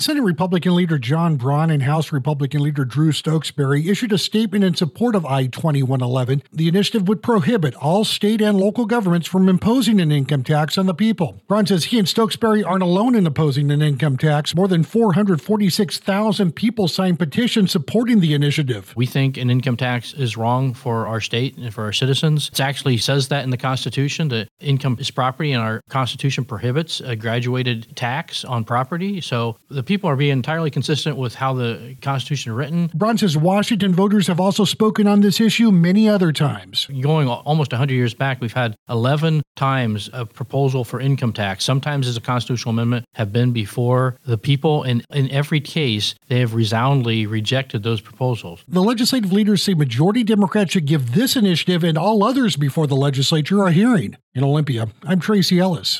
Senate Republican leader John Braun and House Republican leader Drew Stokesbury issued a statement in support of I-2111. The initiative would prohibit all state and local governments from imposing an income tax on the people. Braun says he and Stokesbury aren't alone in opposing an income tax. More than 446,000 people signed petitions supporting the initiative. We think an income tax is wrong for our state and for our citizens. It actually says that in the Constitution, that income is property, and our Constitution prohibits a graduated tax on property. So the people are being entirely consistent with how the Constitution is written. Braun says Washington voters have also spoken on this issue many other times. Going almost 100 years back, we've had 11 times a proposal for income tax. Sometimes as a constitutional amendment have been before the people, and in every case, they have resoundingly rejected those proposals. The legislative leaders say majority Democrats should give this initiative and all others before the legislature a hearing. In Olympia, I'm Tracy Ellis.